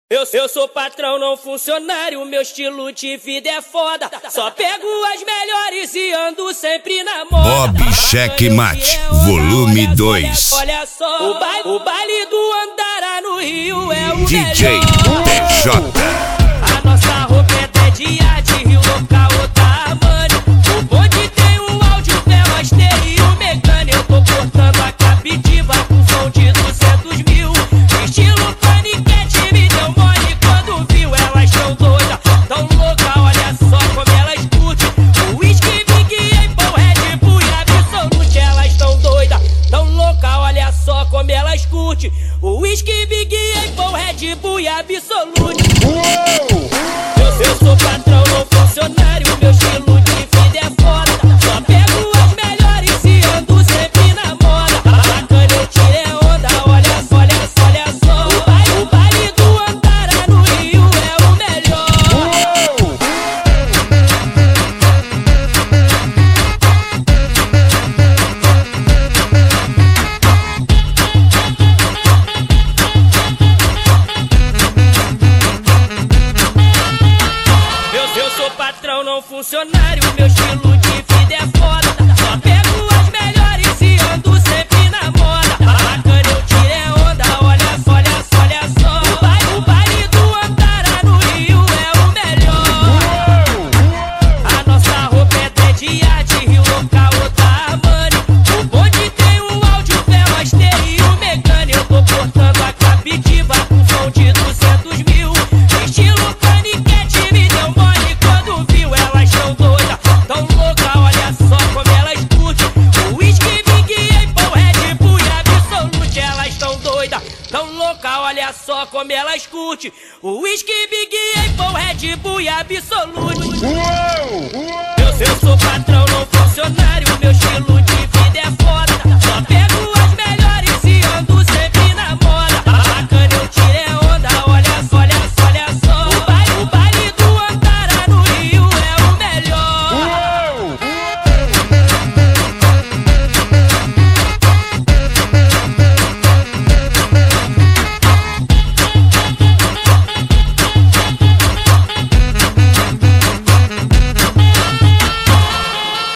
Eu sou patrão, não funcionário, meu estilo de vida é foda. Só pego as melhores e ando sempre na moda. Bob Checkmate, volume 2. Olha só, o baile do Andara no Rio é o DJ melhor. TJ. A nossa roupa é Dedia de Rio, local Otamani. O bonde tem o áudio, velas, e o mecânico. Eu tô cortando a captiva com som de 200 mil. Estilo paniquete, me deu mole quando viu. Elas tão doidas, tão louca, olha só como elas curtem. O whisky, Big Apple, Red Bull e Absolute. Elas tão doidas, tão louca, olha só como elas curtem. O whisky, Big Apple, Red Bull e Absolute. Eu sou patrão, não funcionário, meu estilo de vida é foda. Só pego as melhores e ando sempre na moda. Bacana, eu tirei onda, olha só. O baile do Andara no Rio é o melhor. Eu sou patrão, não funcionário, meu estilo de vida é foda. Só pego as melhores e ando sempre na moda. Bacana, eu tirei onda, olha só. O baile do Andara no Rio é o melhor. A nossa roupa é Dedia de Rio, local Otamani. O bonde tem o áudio, velas, e o mecânico. Eu tô cortando a captiva com som de 200 mil. Estilo paniquete, me deu mole quando viu. Elas tão doidas, tão louca, olha só como elas curtem. O whisky, Big Apple, Red Bull e Absolute. Elas tão doidas, tão louca, olha só como elas curtem. O whisky, Big Apple, Red Bull e Absolute. Eu sou patrão, não funcionário, meu estilo de